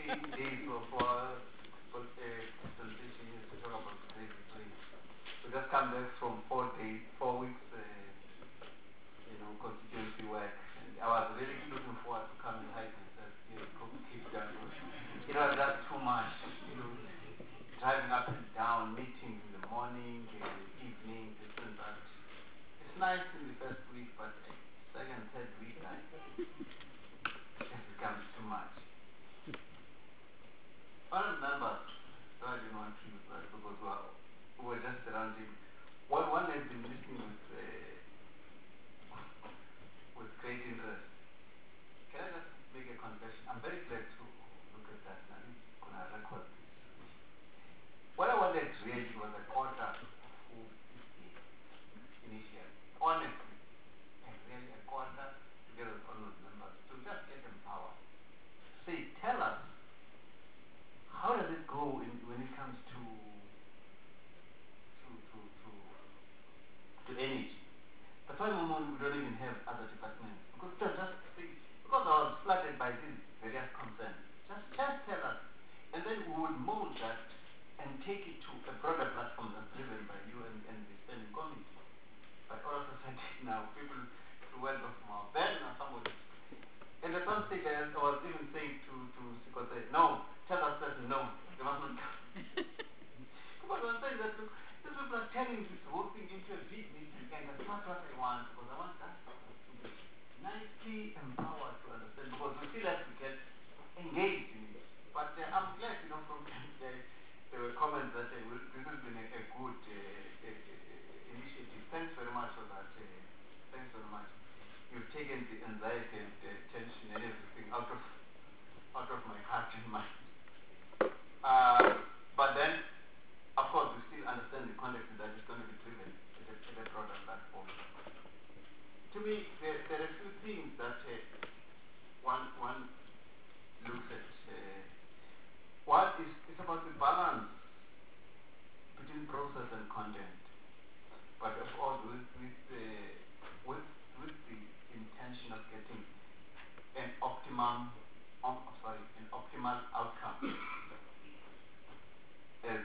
days of consultation is to talk about crazy place. We just come back from 4 days, 4 weeks, constituency work. And I was really looking forward to come and hide myself here in Cape Town. It was just too much, driving up and down, meetings in the morning, evening, this and that. It's nice in the first week, but second, third week, it becomes too much. I remember, so I didn't want to use that because we were just surrounding. One has been listening with great interest. Can I just make a confession? I'm very glad to look at that and I'm going to record this. What I wanted really was a quarter who is the initial. Honestly, and really a quarter together with all those members to just get empowered. Say, tell us, how does it go when it comes to energy? That's why we don't even have other departments. Because because I was flooded by these various concerns. Just tell us. And then we would mold that and take it to a broader platform that's driven by you and the standing committee. But all of a sudden now, people, through word of mouth, then somebody. And at one stage I was even saying to Sikose, no, tell us that no, they must not come. Because I was saying that, look, these people are turning this whole thing into a big meeting, and that's not what I want, because I want that to be nicely empowered to understand, because we still have to get engaged in it. But I'm glad, from there were comments that this has been a good initiative. Thanks very much for that. Thanks very much. You've taken the anxiety and tension and everything out of my heart and mind. But then, of course, we still understand the context that it's going to be driven at a broader platform. To me, there are a few things that one looks at. One is about the balance between process and content, but of course with the intention of getting an optimal outcome. As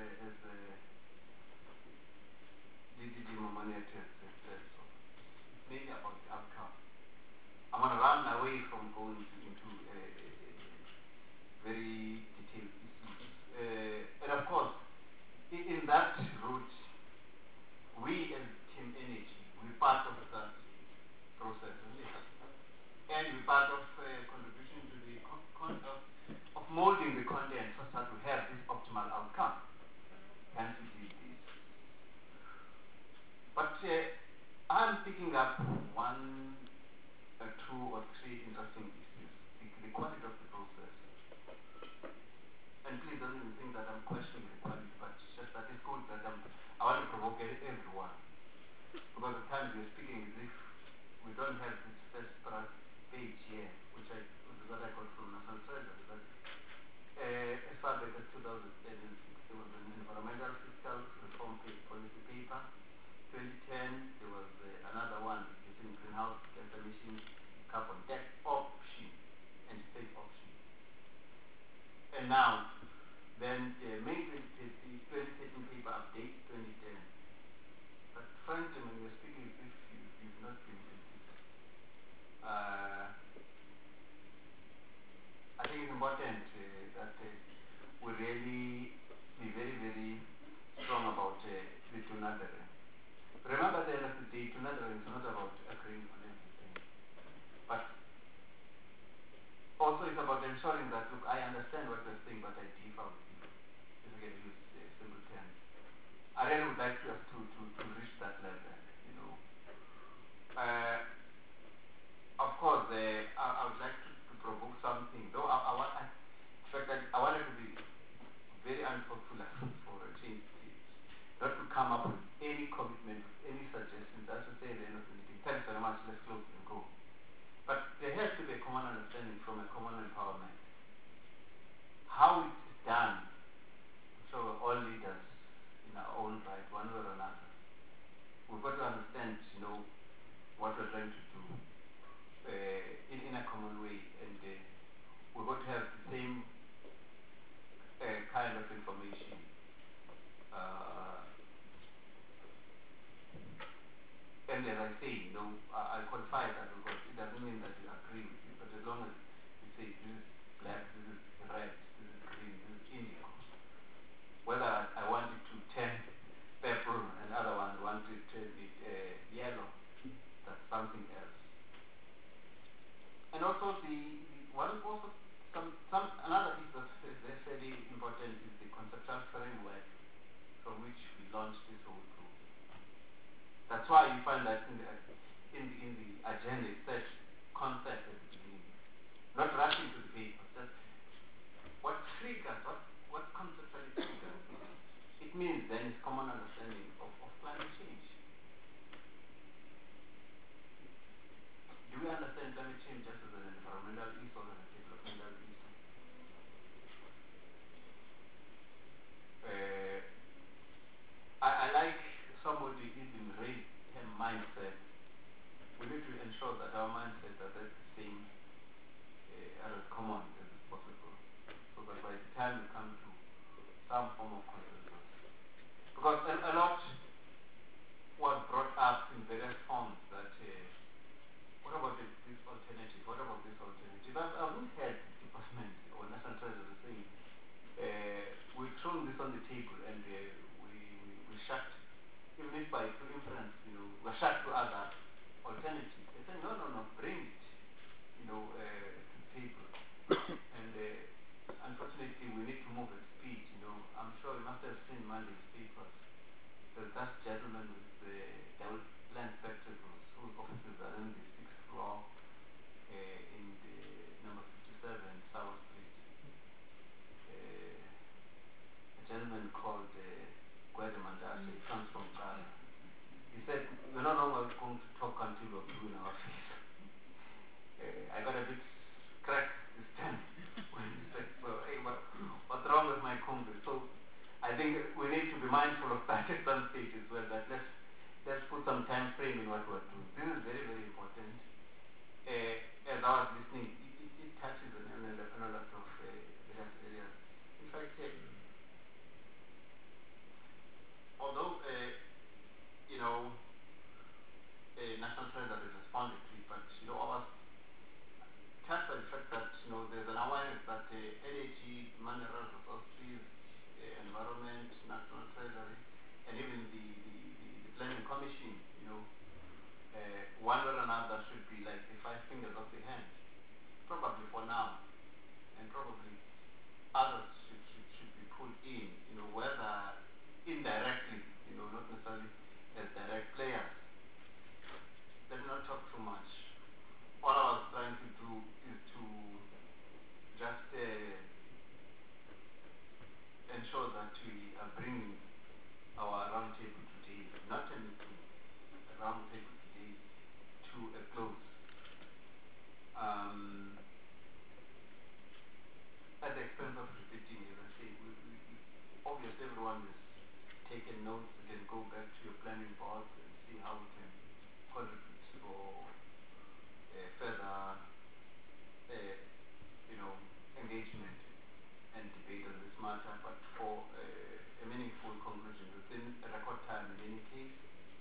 DDG Momoniat has said, so it's mainly about the outcome. I'm going to run away from going into very detailed issues. And of course, in that route, we as Team Energy, we're part of that process, isn't it? And we're part of contribution to the of molding the content so that we have this optimal outcome. Hence it is this. But I'm picking up one, two or three interesting issues. The quality of the process. And please don't even think that I'm questioning the quality, but it's just that it's good that I want to provoke everyone. Because at times we're speaking as if we don't have this first page here, which is what I got from National Treasury. But as far back as 2006, there was an environmental fiscal reform policy paper. 2010, there was another one using greenhouse gas emissions, carbon tax option, and state option. And now, then May 2013 paper update 2010. But frankly, when you're speaking as if you've not been with this, I think it's important that we really be very, very strong about the Tunadere. Remember, at the end of the day, Tunadere is not about agreeing on everything. But also it's about ensuring that, look, I understand what you're saying, but I differ with you. If I can use simple terms. I really would like us to reach that level, Of course, I would like to provoke something, though in fact, I wanted to be very unpopular for a change, not to come up with any commitment, any suggestions. As to say at the end of the meeting, thanks very much, let's close and go. But there has to be a common understanding from a common empowerment. How it is done, so we're all leaders in our own right, one way or another. We've got to understand, what we're trying to do in a common way. that our mindset are the same, are as common as possible, so that by the time we come to some form of consensus, because a lot was brought up in various forms that what about this alternative? What about this alternative? I've not heard the department or National Treasury saying we've thrown this on the table and we shut, even if by through inference, we're shut to other alternatives. They say no, bring it, to the table. And unfortunately, we need to move at speed. I'm sure you must have seen Monday's papers. There's that gentleman with the land spectacles whose offices are in the sixth floor in the number 57 South Street. A gentleman called Gwede Mandashe, he comes from Ghana. He said, we're no longer going to talk until we're blue in our face. I got a bit cracked this time when he said, so, hey, what's wrong with my Congress? So I think we need to be mindful of that at some stage as well, that let's put some time frame in what we're doing. This is very, very important. As I was listening, it touches on a lot of various areas. In fact, although National Treasury responded to it, but I was touched by the fact that there's an awareness that energy, mineral resources, environment, National Treasury, and even the Planning Commission, one way or another should be like the five fingers of the hand, probably for now, and probably others should be pulled in, whether indirectly, not necessarily as direct players. Let me not talk too much. All I was trying to do is to just ensure that we are bringing our roundtable today, not a meeting, a roundtable today, to a close. At the expense of repeating, as I say, obviously everyone has taken notes. We can go back to your planning board and see how we can contribute for further, engagement and debate on this matter, but for a meaningful conclusion within a record time in any case.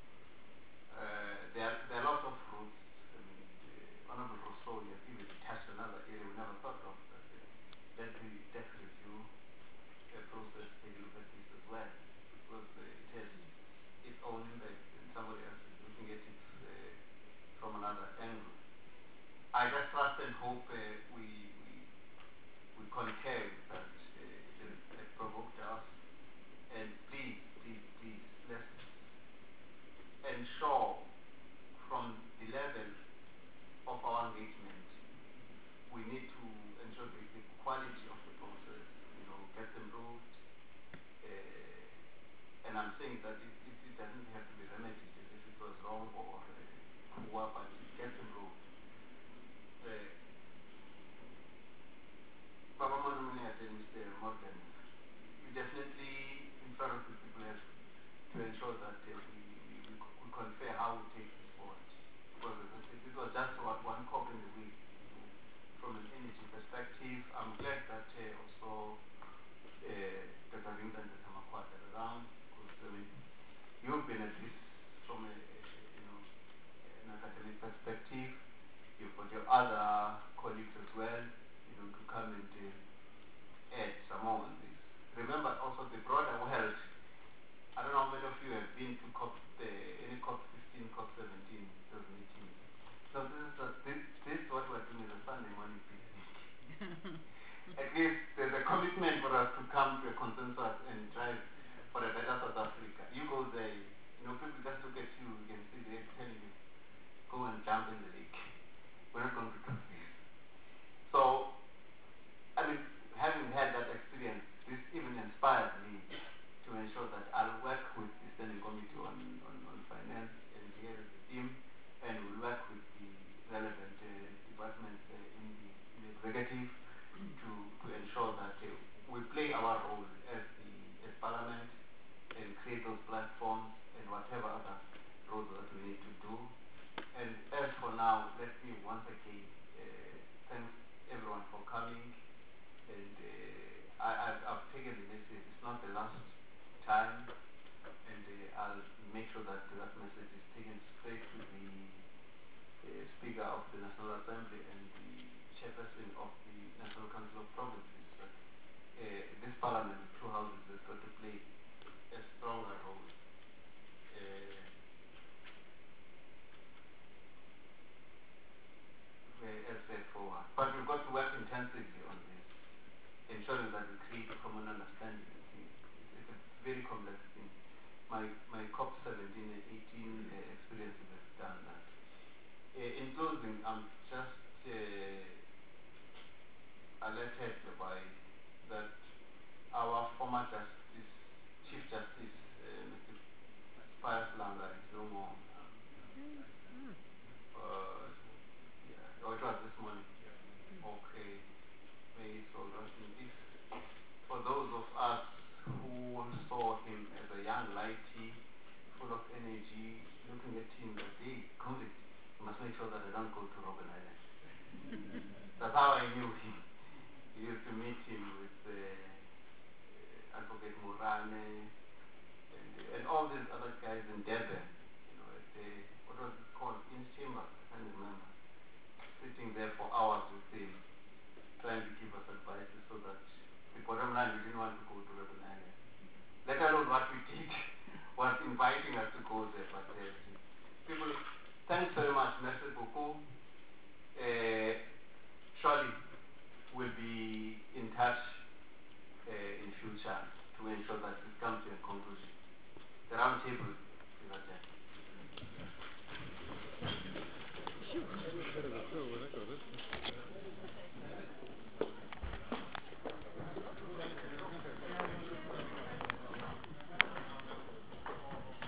There are lots of routes. I mean, Honorable Rousseau, you have even touched another area we never thought of. Let the debt review process take a look at this as well, because it has its own impact and somebody else is looking at it from another angle. I just trust and hope we concur with that. It provoked us, and please, let's ensure from the level of our engagement, we need to ensure the quality of the process, get improved. And I'm saying that it doesn't have to be remedied as if it was wrong or poor, but it gets improved. Baba Monomini and Mr. Morgan, you definitely, in front of the people, have to ensure that we confer how we take this forward. Because this was just one cop in the week. From an energy perspective, I'm glad that also Dr. Rington and Samakwat are around, because you've been at this from an academic perspective. You've got your other colleagues as well, to come and add some more on this. Remember also the broader world. I don't know how many of you have been to any COP 15, COP 17, those meetings. So this what we're doing is a Sunday morning picnic. At least there's a commitment for us to come to a consensus and drive for a better South Africa. You go there, people just look at you, you can see they're telling you, go and jump in the lake. We're not going to do this. So, having had that experience, this even inspired me to ensure that I'll work with the Standing Committee on Finance and here as a team, and we'll work with the relevant departments in the executive to ensure that we play our role as Parliament and create those platforms and whatever other roles that we need to do. And as for now, ensuring that we create a common understanding. It's a very complex thing. My COP17 and 18 experiences have done that. In closing, I'm just alerted by that our former Justice, Chief Justice, Mr. Pius Langa is no more. Yeah, oh, it was this morning. Okay, may his soul rest in peace. For those of us who saw him as a young lighty, full of energy, looking at him that day, COVID, I must make sure that I don't go to Robben Island. That's how I knew him. You used to meet him with Advocate Morane and all these other guys in Durban, at the, what was it called, in chamber, I can't remember, sitting there for hours with him, trying to give us advices so that the bottom line, we didn't want to go to Robben Island. Let alone what we did was inviting us to go there, but people, thanks very much, merci beaucoup.